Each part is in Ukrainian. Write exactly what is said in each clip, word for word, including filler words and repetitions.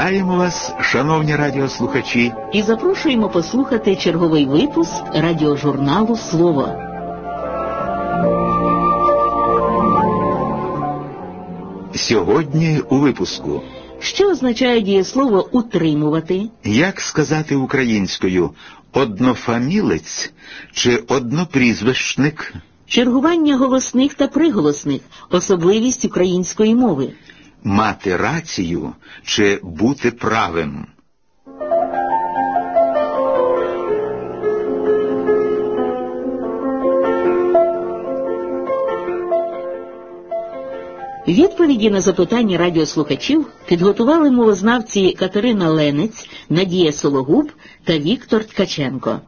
Вітаємо вас, шановні радіослухачі, і запрошуємо послухати черговий випуск радіожурналу «Слово». Сьогодні у випуску. Що означає дієслово «утримувати»? Як сказати українською «однофамілець» чи «однопрізвищник»? Чергування голосних та приголосних – особливість української мови. Мати рацію чи бути правим? Відповіді на запитання радіослухачів підготували мовознавці Катерина Ленець, Надія Сологуб та Віктор Ткаченко.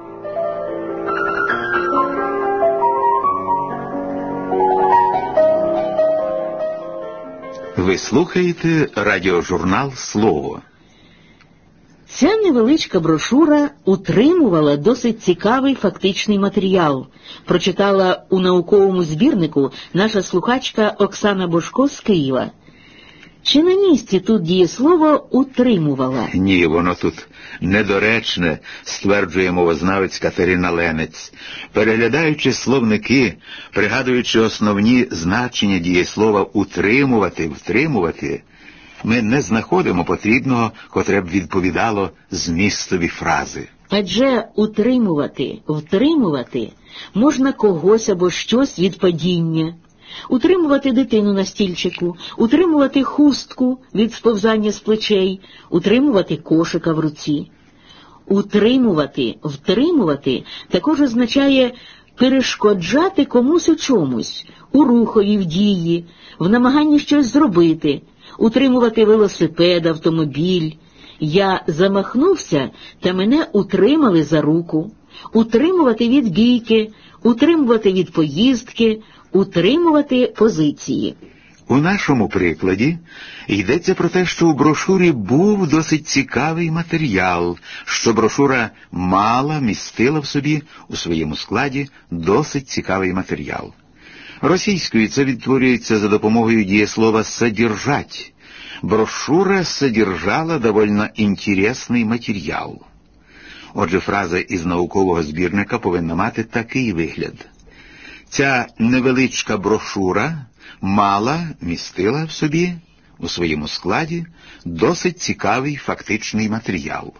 Ви слухаєте радіожурнал «Слово». Ця невеличка брошура утримувала досить цікавий фактичний матеріал. Прочитала у науковому збірнику наша слухачка Оксана Божко з Києва. Чи на місці тут дієслово «утримувала»? Ні, воно тут недоречне, стверджує мовознавець Катерина Ленець. Переглядаючи словники, пригадуючи основні значення дієслова «утримувати», «втримувати», ми не знаходимо потрібного, котре б відповідало змістові фрази. Адже утримувати, втримувати можна когось або щось від падіння, утримувати дитину на стільчику, утримувати хустку від сповзання з плечей, утримувати кошика в руці. Утримувати, втримувати також означає перешкоджати комусь у чомусь, у рухові, в дії, в намаганні щось зробити, утримувати велосипед, автомобіль. Я замахнувся, та мене утримали за руку. Утримувати від бійки, утримувати від поїздки, утримувати позиції. У нашому прикладі йдеться про те, що у брошурі був досить цікавий матеріал, що брошура мала, містила в собі у своєму складі досить цікавий матеріал. Російською це відтворюється за допомогою дієслова «содержать». Брошура содержала довольно інтересний матеріал. Отже, фраза із наукового збірника повинна мати такий вигляд. Ця невеличка брошура мала, містила в собі, у своєму складі, досить цікавий фактичний матеріал.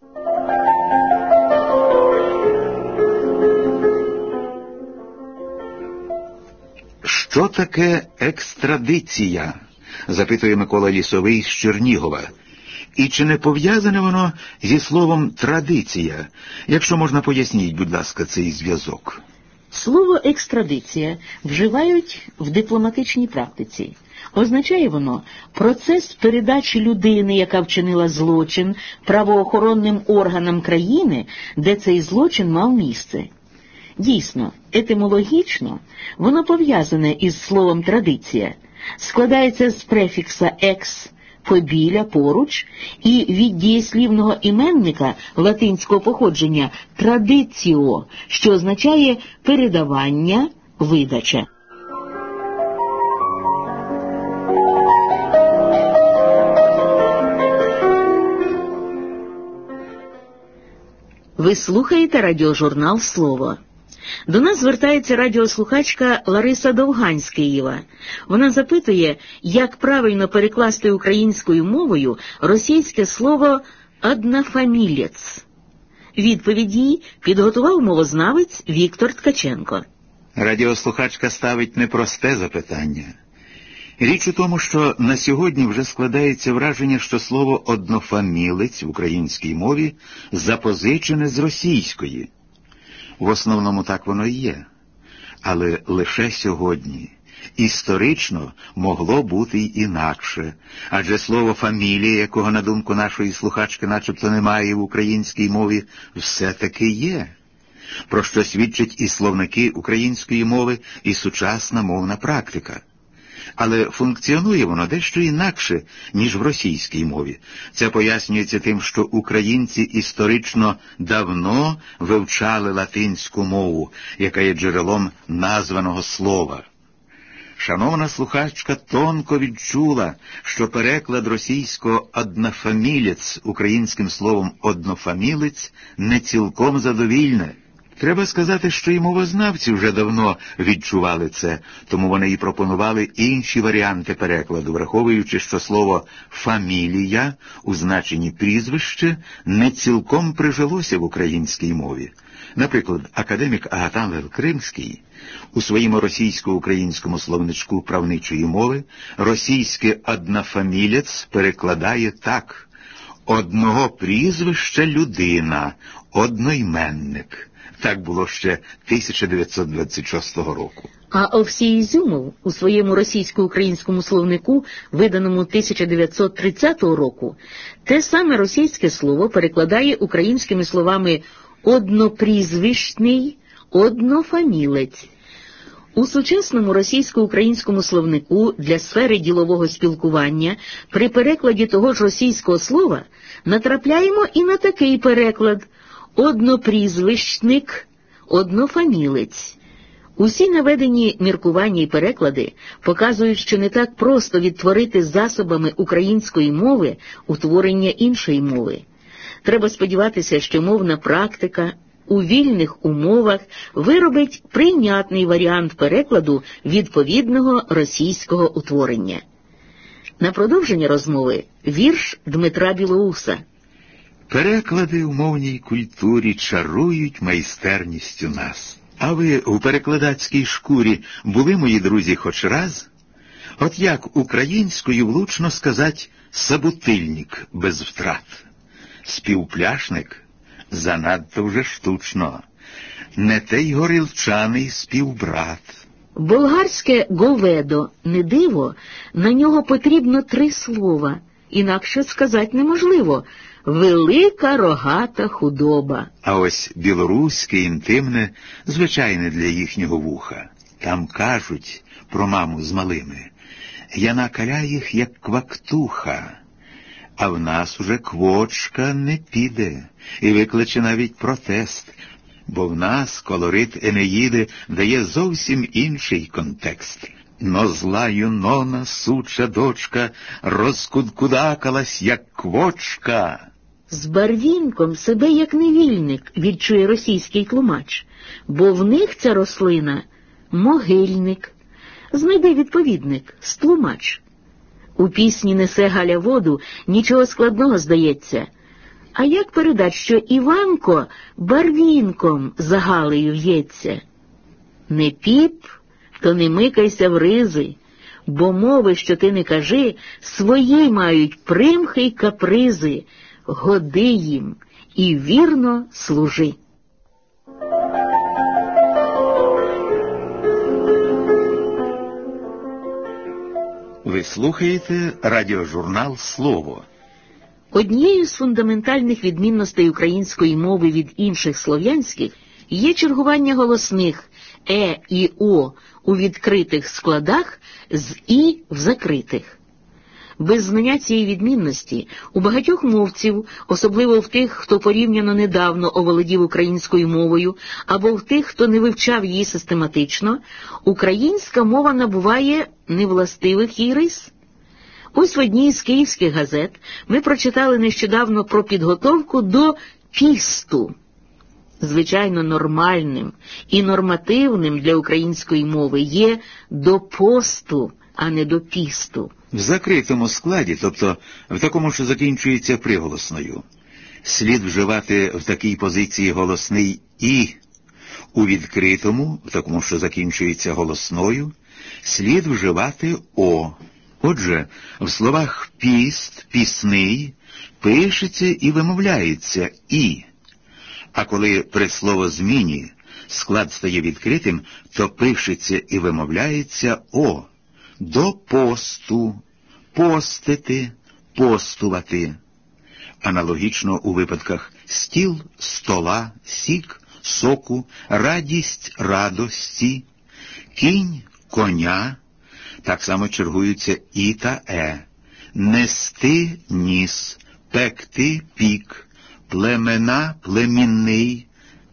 Що таке екстрадиція? Запитує Микола Лісовий з Чернігова. І чи не пов'язане воно зі словом «традиція»? Якщо можна, поясніть, будь ласка, цей зв'язок. Слово «екстрадиція» вживають в дипломатичній практиці. Означає воно процес передачі людини, яка вчинила злочин, правоохоронним органам країни, де цей злочин мав місце. Дійсно, етимологічно воно пов'язане із словом «традиція». Складається з префікса «екс» – «побіля», «поруч» і від дієслівного іменника латинського походження «традиціо», що означає «передавання», «видача». Ви слухаєте радіожурнал «Слово». До нас звертається радіослухачка Лариса Довгань з Києва. Вона запитує, як правильно перекласти українською мовою російське слово «однофамілець». Відповідь їй підготував мовознавець Віктор Ткаченко. Радіослухачка ставить непросте запитання. Річ у тому, що на сьогодні вже складається враження, що слово «однофамілець» в українській мові запозичене з російської. В основному так воно і є. Але лише сьогодні. Історично могло бути й інакше. Адже слово «фамілія», якого, на думку нашої слухачки, начебто немає в українській мові, все-таки є. Про що свідчать і словники української мови, і сучасна мовна практика. Але функціонує воно дещо інакше, ніж в російській мові. Це пояснюється тим, що українці історично давно вивчали латинську мову, яка є джерелом названого слова. Шановна слухачка тонко відчула, що переклад російського «однофамілець» українським словом «однофамілець» не цілком задовільне. Треба сказати, що і мовознавці вже давно відчували це, тому вони і пропонували інші варіанти перекладу, враховуючи, що слово «фамілія» у значенні «прізвище» не цілком прижилося в українській мові. Наприклад, академік Агатангел Кримський у своєму російсько-українському словничку правничої мови російське «однофамілець» перекладає так: «одного прізвища людина, одноіменник». Так було ще тисяча дев'ятсот двадцять шостого року. А Овсій Ізюмов у своєму російсько-українському словнику, виданому тисяча дев'ятсот тридцятого року, те саме російське слово перекладає українськими словами «однопрізвищний», «однофамілець». У сучасному російсько-українському словнику для сфери ділового спілкування при перекладі того ж російського слова натрапляємо і на такий переклад «однопрізвищник», «однофамілець». Усі наведені міркування і переклади показують, що не так просто відтворити засобами української мови утворення іншої мови. Треба сподіватися, що мовна практика у вільних умовах виробить прийнятний варіант перекладу відповідного російського утворення. На продовження розмови вірш Дмитра Білоуса. Переклади у мовній культурі чарують майстерністю нас. А ви у перекладацькій шкурі були, мої друзі, хоч раз? От як українською влучно сказать «собутильник» без втрат? Співпляшник? Занадто вже штучно. Не той горілчаний співбрат. Болгарське «говедо» не диво, на нього потрібно три слова, інакше сказати неможливо. Велика рогата худоба. А ось білоруське, інтимне, звичайне для їхнього вуха. Там кажуть про маму з малими: «Я накаля їх, як квактуха». А в нас уже квочка не піде і викличе навіть протест, бо в нас колорит Енеїди дає зовсім інший контекст. Но зла Юнона, суча дочка, розкудкудакалась, як квочка. З барвінком себе як невільник відчує російський тлумач, бо в них ця рослина – могильник. Знайди відповідник – стлумач. У пісні «Несе Галя воду» нічого складного здається. А як передать, що Іванко барвінком за Галею в'ється? Не піп, то не микайся в ризи, бо мови, що ти не кажи, свої мають примхи й капризи. Годи їм і вірно служи. Ви слухаєте радіожурнал «Слово». Однією з фундаментальних відмінностей української мови від інших слов'янських є чергування голосних «е» і «о» у відкритих складах з «і» в закритих. Без знання цієї відмінності у багатьох мовців, особливо в тих, хто порівняно недавно оволодів українською мовою, або в тих, хто не вивчав її систематично, українська мова набуває невластивих їй рис. Ось в одній з київських газет ми прочитали нещодавно про підготовку до пісту. Звичайно, нормальним і нормативним для української мови є до посту, а не до пісту. В закритому складі, тобто в такому, що закінчується приголосною, слід вживати в такій позиції голосний «і». У відкритому, в такому, що закінчується голосною, слід вживати «о». Отже, в словах «піст», «пісний» пишеться і вимовляється «і». А коли при словозміні склад стає відкритим, то пишеться і вимовляється «о». До посту, постити, постувати. Аналогічно у випадках стіл, стола, сік, соку, радість, радості, кінь, коня. Так само чергуються і та е. Нести, ніс, пекти, пік, племена, племінний.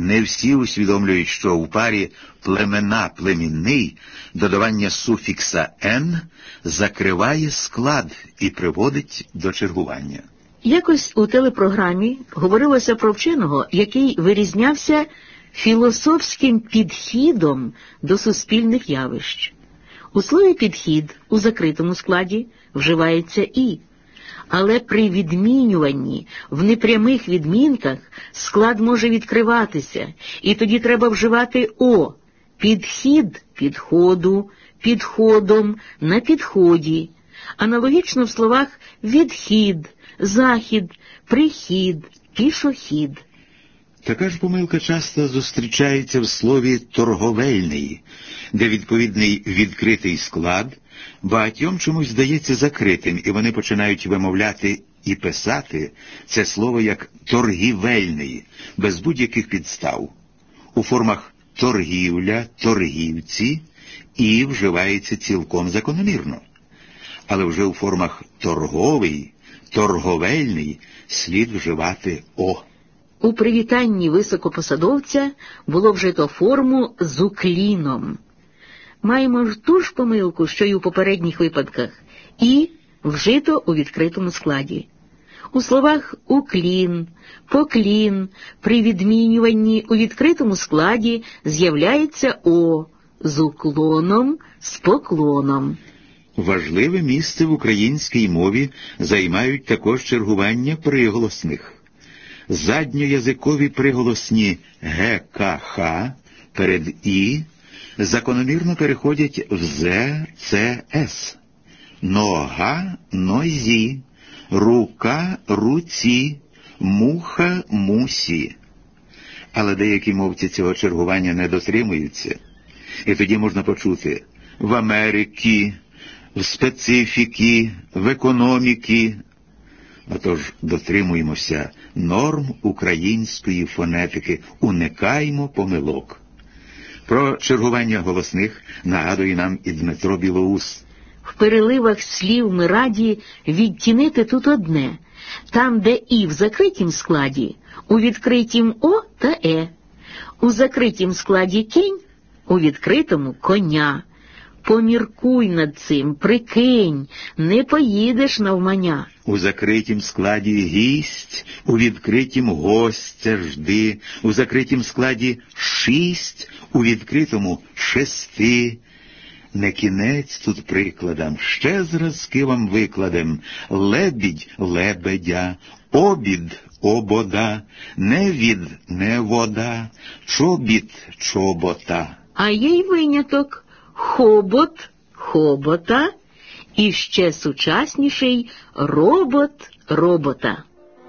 Не всі усвідомлюють, що у парі племена-племінний додавання суфікса «н» закриває склад і приводить до чергування. Якось у телепрограмі говорилося про вченого, який вирізнявся філософським підхідом до суспільних явищ. У слові «підхід» у закритому складі вживається «і», але при відмінюванні в непрямих відмінках склад може відкриватися, і тоді треба вживати «о» – підхід підходу, підходом, на підході. Аналогічно в словах «відхід», «захід», «прихід», «пішохід». Така ж помилка часто зустрічається в слові «торговельний», де відповідний відкритий склад багатьом чомусь здається закритим, і вони починають вимовляти і писати це слово як «торгівельний», без будь-яких підстав. У формах «торгівля», «торгівці» «і» вживається цілком закономірно. Але вже у формах «торговий», «торговельний» слід вживати «о». У привітанні високопосадовця було вжито форму з укліном. Маємо ж ту ж помилку, що й у попередніх випадках, і вжито у відкритому складі. У словах «уклін», «поклін» при відмінюванні у відкритому складі з'являється «о» з уклоном, з поклоном. Важливе місце в українській мові займають також чергування приголосних. Задньоязикові приголосні «г», «к», «х» перед «і» закономірно переходять в «з», «ц», «с». Нога – «нозі», рука – «руці», муха – «мусі». Але деякі мовці цього чергування не дотримуються. І тоді можна почути «в Америці», «в специфіки», «в економіки». Отож, дотримуємося норм української фонетики, уникаймо помилок. Про чергування голосних нагадує нам і Дмитро Білоус. В переливах слів ми раді відтінити тут одне. Там, де «і» в закритім складі, у відкритім «о» та «е». У закритім складі «кінь», у відкритому «коня». Поміркуй над цим, прикинь, не поїдеш навмання. У закритім складі гість, у відкритім гостя жди, у закритім складі шість, у відкритому шести. Не кінець тут прикладам, ще зразки вам викладем. Лебідь – лебедя, обід – обода, невід – невода, чобіт – чобота. А є й виняток. Хобот, хобота і ще сучасніший робот, робота.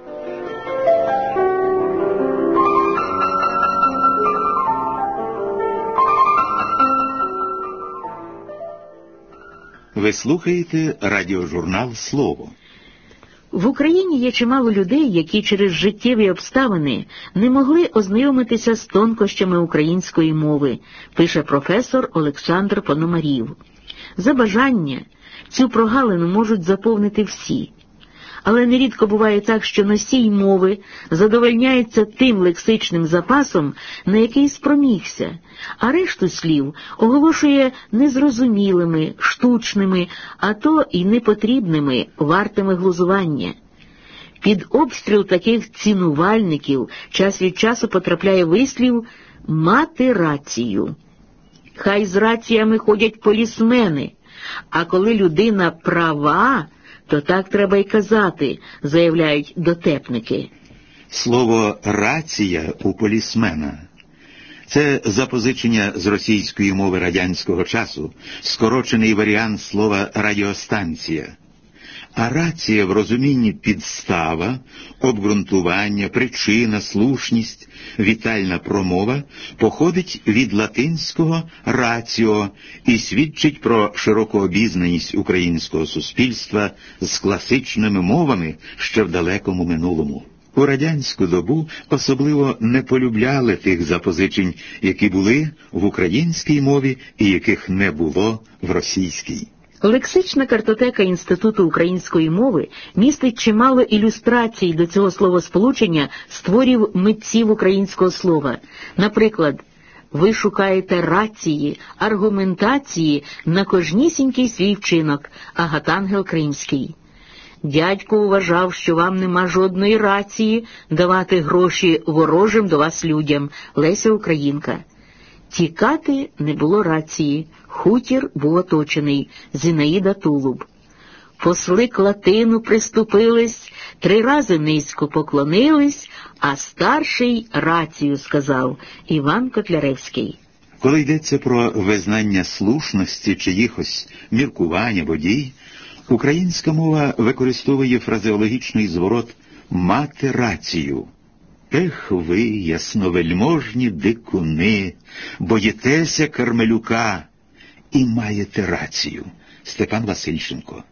Ви слухаєте радіожурнал «Слово». В Україні є чимало людей, які через життєві обставини не могли ознайомитися з тонкощами української мови, пише професор Олександр Пономарів. За бажання цю прогалину можуть заповнити всі. Але нерідко буває так, що носій мови задовольняється тим лексичним запасом, на який спромігся, а решту слів оголошує незрозумілими, штучними, а то й непотрібними, вартими глузування. Під обстріл таких цінувальників час від часу потрапляє вислів «мати рацію». Хай з раціями ходять полісмени, а коли людина права, то так треба й казати, заявляють дотепники. Слово «рація» у полісмена – це запозичення з російської мови радянського часу, скорочений варіант слова «радіостанція». А рація в розумінні підстава, обґрунтування, причина, слушність, вітальна промова походить від латинського «раціо» і свідчить про широку обізнаність українського суспільства з класичними мовами ще в далекому минулому. У радянську добу особливо не полюбляли тих запозичень, які були в українській мові і яких не було в російській. Лексична картотека Інституту української мови містить чимало ілюстрацій до цього словосполучення з творів митців українського слова. Наприклад, ви шукаєте рації, аргументації на кожнісінький свій вчинок. Агатангел Кримський. Дядько вважав, що вам нема жодної рації давати гроші ворожим до вас людям. Леся Українка. Тікати не було рації. Хутір був оточений. Зінаїда Тулуб. Посли к Латину приступились, три рази низько поклонились, а старший рацію сказав. Іван Котляревський. Коли йдеться про визнання слушності чиїхось міркувань або дій, українська мова використовує фразеологічний зворот «мати рацію». Ех ви, ясновельможні дикуни, боїтеся Кармелюка і маєте рацію. Степан Васильченко.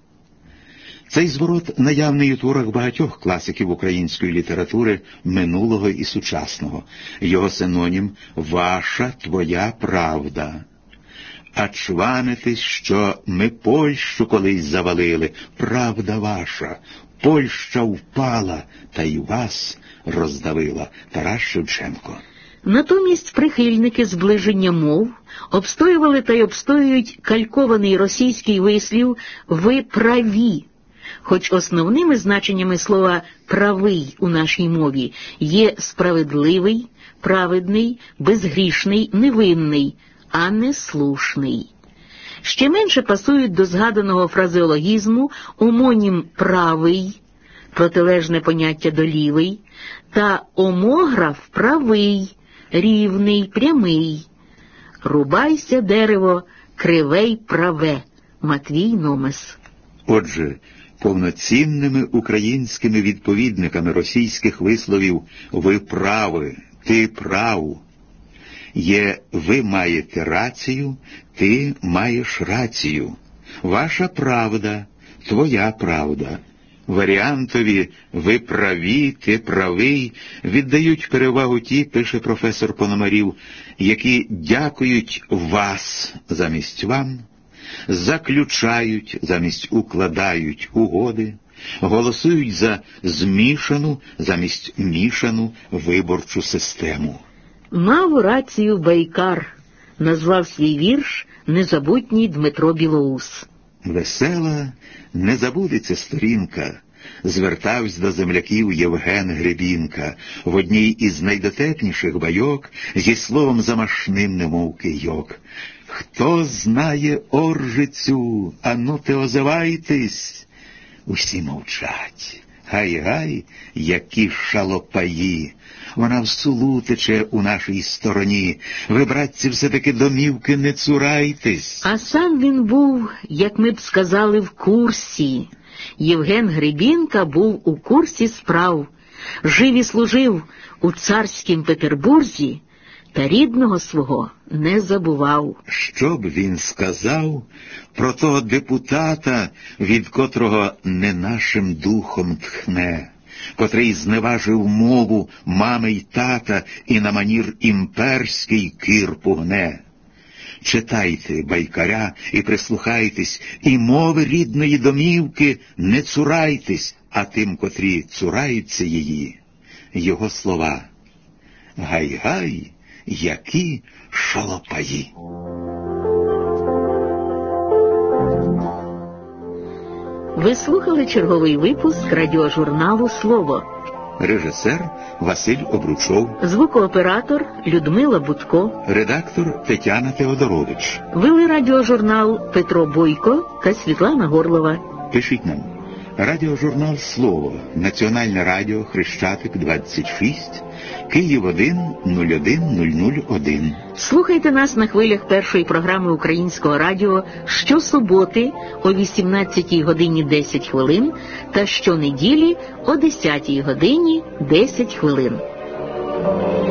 Цей зворот наявний у творах багатьох класиків української літератури минулого і сучасного. Його синонім «ваша, твоя правда». А чванитесь, що ми Польщу колись завалили, правда ваша, Польща впала, та й вас роздавила. Тарас Шевченко. Натомість прихильники зближення мов обстоювали та й обстоюють калькований російський вислів «ви праві», хоч основними значеннями слова «правий» у нашій мові є справедливий, праведний, безгрішний, невинний, а не слушний. Ще менше пасують до згаданого фразеологізму омонім «правий», протилежне поняття до «лівий», та омограф «правий», рівний, прямий. Рубайся, дерево, криве й праве. Матвій Номес. Отже, повноцінними українськими відповідниками російських висловів «ви прави», «ти прав» є «ви маєте рацію», «ти маєш рацію», «ваша правда», «твоя правда». Варіантові «ви праві», «ти правий» віддають перевагу ті, пише професор Пономарів, які дякують «вас» замість «вам», заключають замість «укладають» угоди, голосують за змішану замість мішану виборчу систему. Мав рацію Байкар, назвав свій вірш незабутній Дмитро Білоус. Весела, не забудеться сторінка, звертався до земляків Євген Гребінка в одній із найдотепніших байок зі словом замашним немов кийок. Хто знає Оржицю, ану те озивайтесь? Усі мовчать. Гай-гай, які шалопаї! Вона в Сулу тече у нашій стороні. Ви, братці, все-таки домівки не цурайтесь. А сам він був, як ми б сказали, в курсі. Євген Гребінка був у курсі справ. Жив і служив у царськім Петербурзі, та рідного свого не забував. Що б він сказав про того депутата, від котрого не нашим духом тхне, котрий зневажив мову мами й тата і на манір імперський кирпу гне? Читайте Байкаря і прислухайтесь, і мови рідної домівки не цурайтесь, а тим, котрі цураються її, його слова. Гай-гай, які шалопаї! Ви слухали черговий випуск радіожурналу «Слово». Режисер Василь Обручов. Звукооператор Людмила Будко. Редактор Тетяна Теодорович. Вели радіожурнал Петро Бойко та Світлана Горлова. Пишіть нам. Радіожурнал «Слово», Національне радіо, Хрещатик, двадцять шість, Київ один нуль один нуль нуль один. Слухайте нас на хвилях першої програми Українського радіо щосуботи о вісімнадцятій годині десять хвилин та щонеділі о десятій годині десять хвилин.